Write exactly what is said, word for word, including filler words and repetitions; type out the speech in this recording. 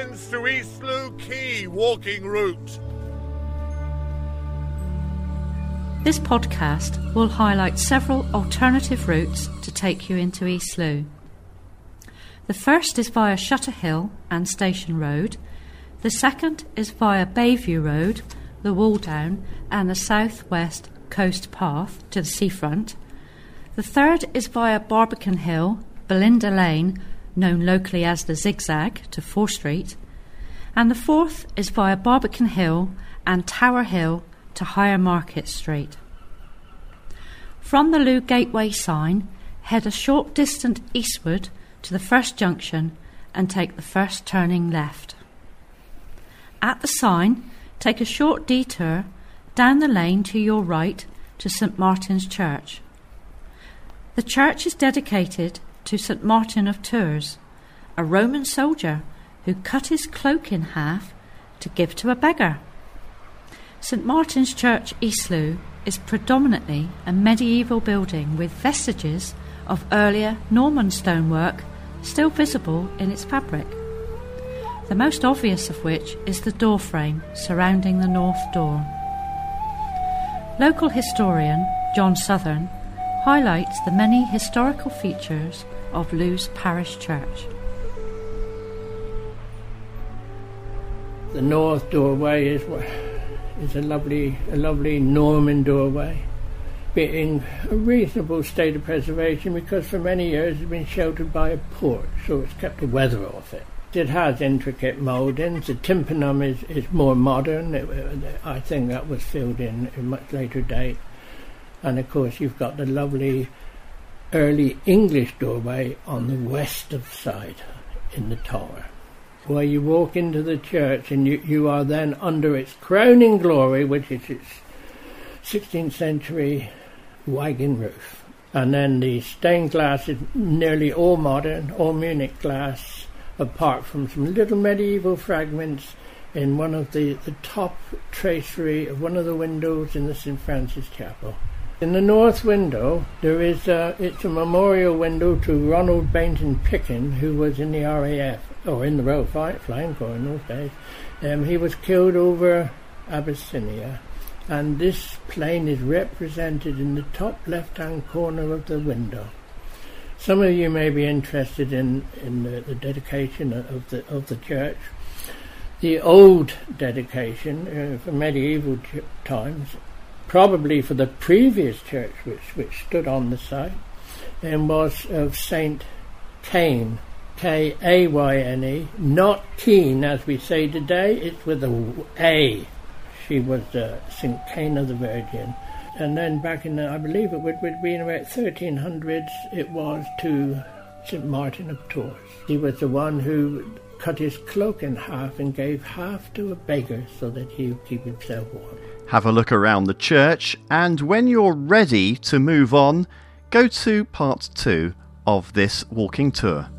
Martins to Eastlew Quay walking route. This podcast will highlight several alternative routes to take you into Eastlew. The first is via Shutter Hill and Station Road. The second is via Bayview Road, the Waldown and the South West Coast Path to the seafront. The third is via Barbican Hill, Belinda Lane, known locally as the Zigzag, to Fore Street. And the fourth is via Barbican Hill and Tower Hill to Higher Market Street. From the Loo Gateway sign, head a short distance eastward to the first junction and take the first turning left. At the sign, take a short detour down the lane to your right to St Martin's Church. The church is dedicated to St Martin of Tours, a Roman soldier who cut his cloak in half to give to a beggar. St Martin's Church, Eastlew, is predominantly a medieval building with vestiges of earlier Norman stonework still visible in its fabric, the most obvious of which is the door frame surrounding the north door. Local historian John Southern highlights the many historical features of Lewes Parish Church. The north doorway is is a lovely, a lovely Norman doorway, being a reasonable state of preservation because for many years it's been sheltered by a porch, so it's kept the weather off it. It has intricate mouldings. The tympanum is, is more modern. It, I think that was filled in in much later date. And of course you've got the lovely early English doorway on the west of side in the tower, where you walk into the church and you, you are then under its crowning glory, which is its sixteenth century wagon roof. And then the stained glass is nearly all modern, all Munich glass, apart from some little medieval fragments in one of the, the top tracery of one of the windows in the Saint Francis Chapel. In the north window, there is a, it's a memorial window to Ronald Bainton Picken, who was in the R A F, or in the Royal Flying Corps in those days. Um, he was killed over Abyssinia, and this plane is represented in the top left-hand corner of the window. Some of you may be interested in, in the, the dedication of the of the church. The old dedication uh, for medieval ch- times, probably for the previous church which, which stood on the site, and was of Saint Cain, K A Y N E, not Keen as we say today, it's with a A. She was uh, Saint Cain of the Virgin. And then back in, the, I believe it would, would be in about thirteen hundreds, it was to Saint Martin of Tours. He was the one who cut his cloak in half and gave half to a beggar so that he would keep himself warm. Have a look around the church, and when you're ready to move on, go to part two of this walking tour.